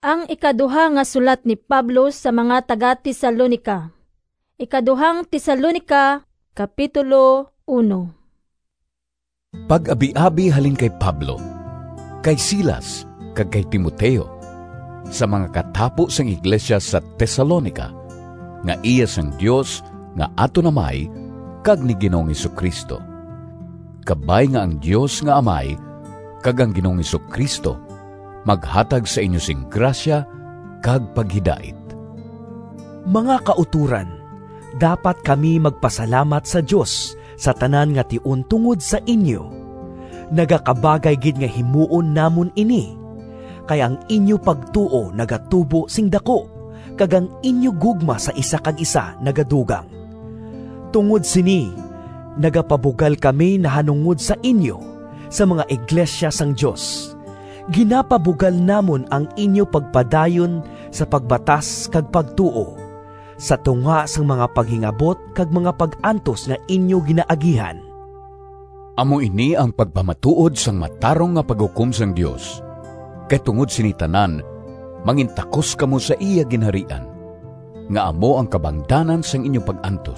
Ang ikaduha nga sulat ni Pablo sa mga taga-Tesalonika. Ikaduhang Tesalonika, Kapitulo 1. Pag-abi-abi halin kay Pablo, kay Silas, kag kay Timoteo, sa mga katapo sang iglesia sa Tesalonika, nga iya sang Dios nga ato namay, kag ni Ginoong Hesukristo. Kabay nga ang Dios nga amay, kag ang Ginoong Hesukristo, maghatag sa inyo sing grasya kag paghidait. Mga kauturan, dapat kami magpasalamat sa Dios sa tanan nga tion tungod sa inyo. Nagakabagay gid nga himuon namon ini, kay ang inyo pagtuo nagatubo sing dako, kag ang inyo gugma sa isa kag isa nagadugang. Tungod sini, nagapabugal kami na hanungod sa inyo sa mga iglesia sang Dios. Ginapabugal namon ang inyo pagpadayon sa pagbatas kag pagtuo, sa tunga sang mga paghingabot kag mga pag-antos nga inyo ginaagihan. Amo ini ang pagpamatuod sang matarong nga paghukom sang Dios. Kay tungod sini tanan, mangintakos kamo sa iya ginharian, nga amo ang kabangdanan sang inyong pag-antos.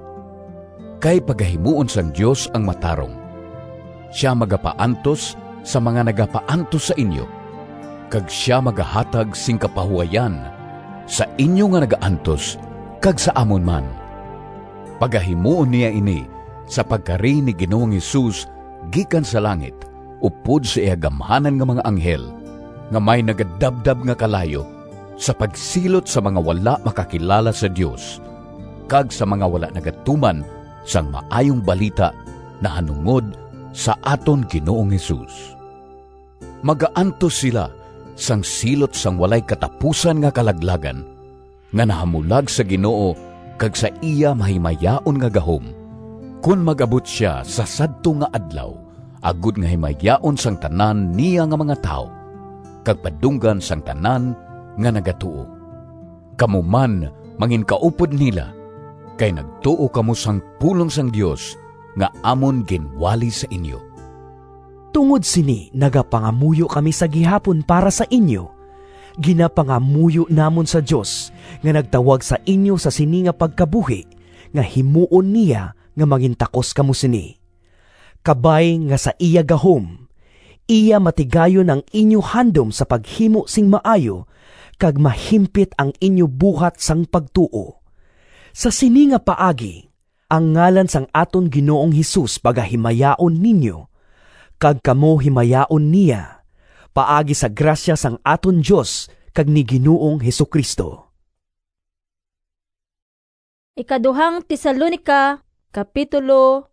Kay pagahimuon sang Dios ang matarong, siya magapaantos sa mga nagapaantos sa inyo, kag siya magahatag sing kapahuayan sa inyo nga nagaantos kag sa amon man. Pagahimuon niya ini sa pagkari ni Ginoong Hesus gikan sa langit, upod sa iagamhanan nga mga anghel, nga may nagadabdab nga kalayo sa pagsilot sa mga wala makakilala sa Dios, kag sa mga wala nagatuman sang maayong balita na hanungod sa aton Ginoong Hesus. Magaantos sila sang silot sang walay katapusan nga kalaglagan, nga nahamulag sa Ginoo kag sa iya mahimayaon nga gahom, kun magabot siya sa sadto nga adlaw, agud nga himayaon sang tanan niya nga mga tao, kag padunggan sang tanan nga nagatuo. Kamu man mangin kaupod nila, kay nagtuo kamo sang pulong sang Dios nga amon ginwali sa inyo. Tungod sini, nagapangamuyo kami sa gihapon para sa inyo. Ginapangamuyo namon sa Dios nga nagtawag sa inyo sa sini nga pagkabuhi, nga himuon niya nga mangintakos kamo sini. Kabay nga sa iya gahom, iya matigayon ang inyo handom sa paghimo sing maayo, kag mahimpit ang inyo buhat sang pagtuo. Sa sini nga paagi, ang ngalan sang aton Ginoong Hesus pagahimayaon ninyo, kag kamo himayaon niya, paagi sa grasya sang aton Dios kag ni Ginoong Hesukristo. Ikaduhang Tesalonika, Kapitulo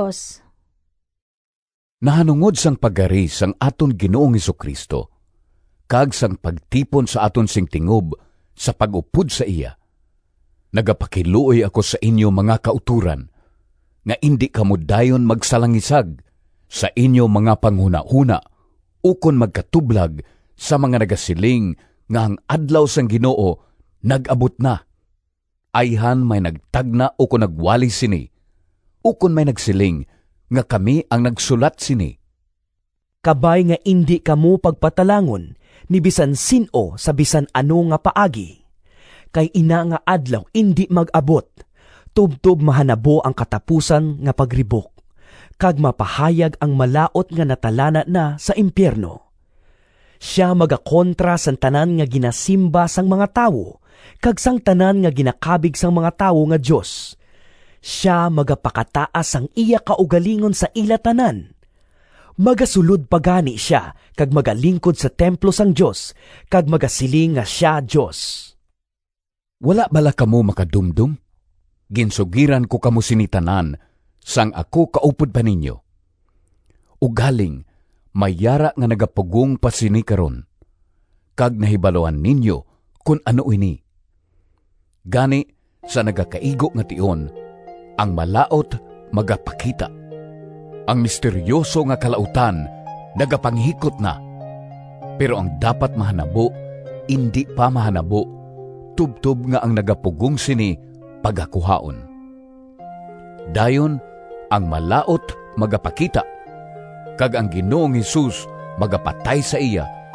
2. Nahanungod sang pagari sang aton Ginoong Hesukristo, kag sang pagtipon sa aton sing tingob sa pag-upod sa iya, nagapakiluoy ako sa inyo mga kauturan, nga indi kamo dayon magsalangisag sa inyo mga panghuna-huna, ukon magkatublag sa mga nagasiling nga ang adlaw sang Ginoo nag-abot na. Ayhan may nagtagna ukon nagwali sini, ukon may nagsiling nga kami ang nagsulat sini. Kabay nga indi kamo pagpatalangon ni bisan sino sa bisan ano nga paagi. Kay ina nga adlaw indi mag-abot, tubtob mahanabo ang katapusan nga pagribok, kag mapahayag ang malaot nga natalana na sa impyerno. Siya magakontra sang tanan nga ginasimba sang mga tawo, kag sang tanan nga ginakabig sang mga tawo nga Dios. Siya magapakataas sang iya kaugalingon sa ila tanan. Magasulod pagani siya, kag magalingkod sa templo sang Dios, kag magasiling nga siya Dios. Wala bala kamo makadumdum? Ginsugiran ko kamo sinitanan, sang ako kaupod pa ninyo. Ugaling, mayara nga nagapugong pasini karon, kag nahibaloan ninyo kung ano ini. Gani, sa nagakaigo nga tion, ang malaot magapakita. Ang misteryoso nga kalautan, nagapanghikot na. Pero ang dapat mahanabo, indi pa mahanabo, tubtob nga ang nagapugong sini pagakuhaon. Dayon, ang malaot magapakita, kag ang Ginoong Hesus magapatay sa iya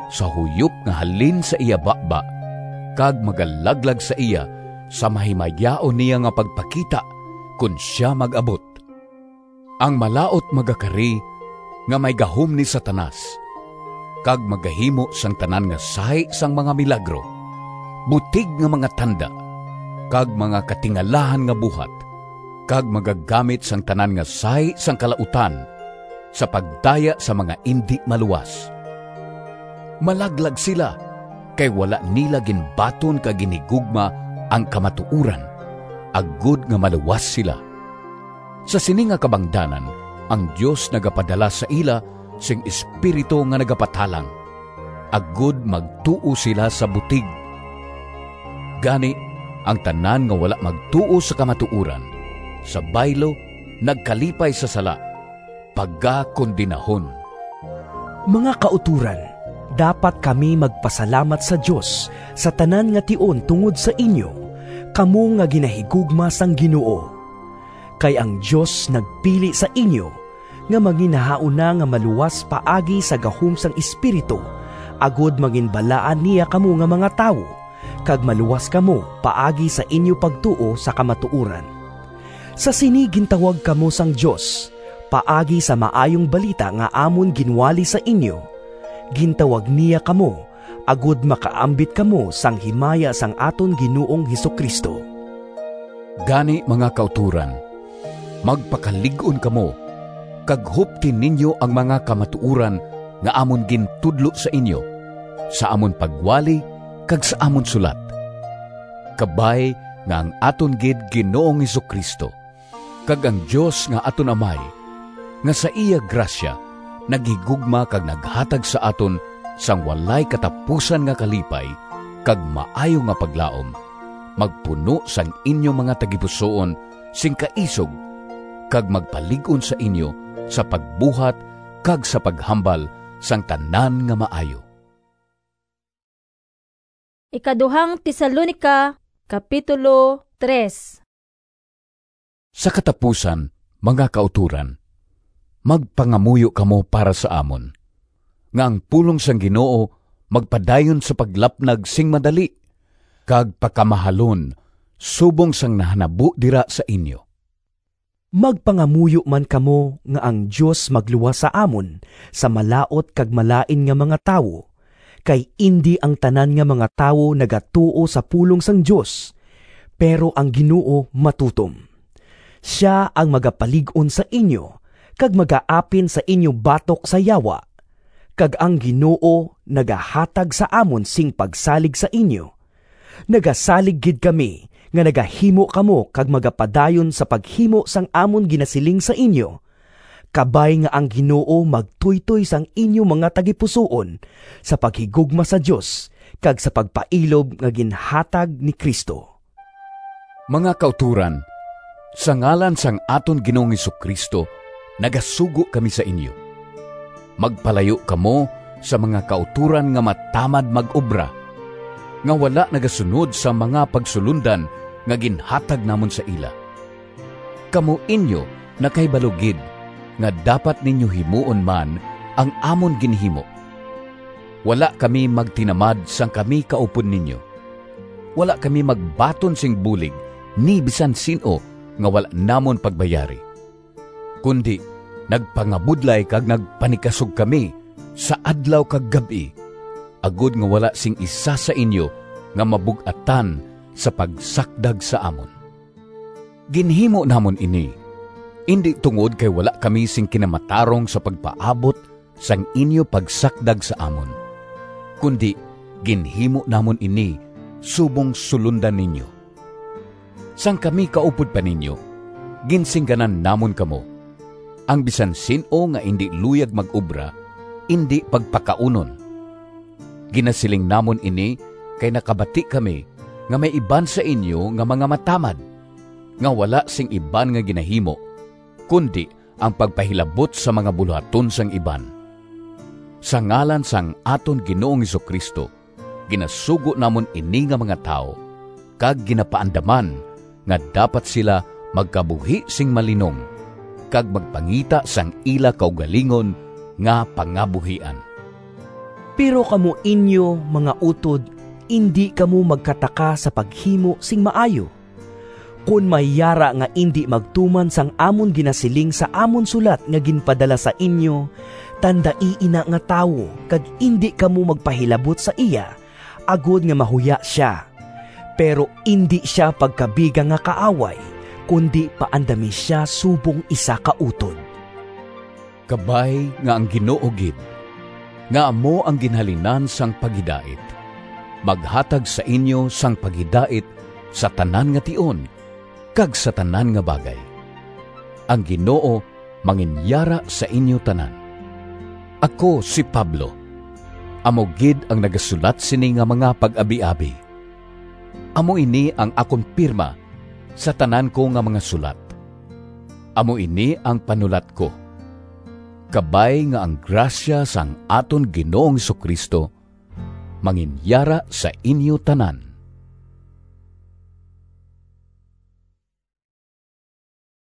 sa huyop nga halin sa iya bakba, kag magalaglag sa iya sa mahimayaon niya nga pagpakita kun siya mag-abot. Ang malaot magakari nga may gahom ni Satanas, kag magahimo sang tanan nga sahi sang mga milagro, butig nga mga tanda, kag mga katingalahan nga buhat, kag magagamit sang tanan nga sahi sang kalautan sa pagdaya sa mga indi maluwas. Malaglag sila, kay wala nila ginbaton kag ginigugma ang kamatuuran, agud nga maluwas sila. Sa sini nga kabangdanan, ang Dios nagapadala sa ila sing espiritu nga nagapatalang, agud magtuo sila sa butig. Gani, ang tanan nga wala magtuo sa kamatuuran, sa baylo nagkalipay sa sala, pagkakondinahon. Mga kauturan, dapat kami magpasalamat sa Dios sa tanan nga tion tungod sa inyo, kamo nga ginahigugma sang Ginoo. Kay ang Dios nagpili sa inyo nga manginahauna nga maluwas paagi sa gahom sang espiritu, agud manginbalaan niya kamo nga mga tawo, kag maluwas kamo paagi sa inyo pagtuo sa kamatuuran. Sa sini gintawag kamo sang Dios, paagi sa maayong balita nga amon ginwali sa inyo. Gintawag niya kamo, agud makaambit kamo sang himaya sang aton Ginoong Hesukristo. Gani mga kauturan, magpakalig-on kamo, kag huptin ninyo ang mga kamatuuran nga amon gintudlo sa inyo, sa amon pagwali kag sa amon sulat. Kabay nga ang aton gid Ginoong Hesukristo, kag ang Dios nga aton Amay, nga sa iya grasya naghigugma kag naghatag sa aton sang walay katapusan nga kalipay kag maayo nga paglaom, magpuno sang inyo mga tagipusoon sing kaisog, kag magpalig-on sa inyo sa pagbuhat kag sa paghambal sang tanan nga maayo. Ikaduhang Tesalonica, Kapitulo 3. Sa katapusan, mga kauturan, magpangamuyo kamo para sa amon, nga ang pulong sang Ginoo magpadayon sa paglapnag sing madali, kag pakamahalon subong sang nahanabu dira sa inyo. Magpangamuyo man kamo nga ang Dios magluwas sa amon sa malaot kag malain nga mga tawo, kay indi ang tanan nga mga tawo nagatuo sa pulong sang Dios, pero ang Ginoo matutom. Siya ang magapalig-on sa inyo, kag magaapin sa inyo batok sa yawa, kag ang Ginoo nagahatag sa amon sing pagsalig sa inyo. Nagasalig gid kami nga nagahimo kamo kag magapadayon sa paghimo sang amon ginasiling sa inyo. Kabay nga ang Ginoo magtuytoy sang inyo mga tagipusoon sa paghigugma sa Dios kag sa pagpailob nga ginhatag ni Kristo. Mga kauturan, sa ngalan sang aton Ginoong Hesukristo, nagasugo kami sa inyo. Magpalayo kamo sa mga kauturan nga matamad mag-obra, nga wala nagasunod sa mga pagsulundan nga ginhatag namon sa ila. Kamo inyo na kay balugid nga dapat ninyo himuon man ang amon ginhimo. Wala kami magtinamad sang kami kaupon ninyo. Wala kami magbaton sing bulig ni bisan sino nga wala namon pagbayari. Kundi nagpangabudlay kag nagpanikasog kami sa adlaw kag gabi, agud nga wala sing isa sa inyo nga mabug-atan sa pagsakdag sa amon. Ginhimo namon ini, indi tungod kay wala kami sing kinamatarong sa pagpaabot sang inyo pagsakdag sa amon, kundi ginhimo namon ini subong sulundan ninyo. Sang kami kaupod pa ninyo, ginsingganan namon kamo, ang bisan sino nga indi luyag mag-ubra, indi pagpakaunon. Ginasiling namon ini kay nakabati kami nga may iban sa inyo nga mga matamad, nga wala sing iban nga ginahimo, kundi ang pagpahilabot sa mga buluhaton sang iban. Sa ngalan sang aton Ginoong Hesukristo, ginasugo namon ini nga mga tao, kag ginapaandaman nga dapat sila magkabuhi sing malinong, kag magpangita sang ila kaugalingon nga pangabuhian. Pero kamo inyo, mga utod, indi kamo magkataka sa paghimo sing maayo. Kung may yara nga indi magtuman sang amon ginasiling sa amon sulat nga ginpadala sa inyo, tandai ina nga tawo kag indi kamo magpahilabot sa iya, agod nga mahuya siya. Pero indi siya pagkabiga nga kaaway, kundi paandami siya subong isa ka utod. Kabay nga ang Ginoo gid, nga amo ang ginhalinan sang pagidait, maghatag sa inyo sang pagidait sa tanan nga tion, kag sa tanan nga bagay. Ang Ginoo manginyara sa inyo tanan. Ako si Pablo, amo gid ang nagasulat sini nga mga pag-abi-abi. Amo ini ang akon pirma sa tanan ko nga mga sulat. Amo ini ang panulat ko. Kabay nga ang grasya sang aton Ginoong Jesucristo manginyara sa inyo tanan.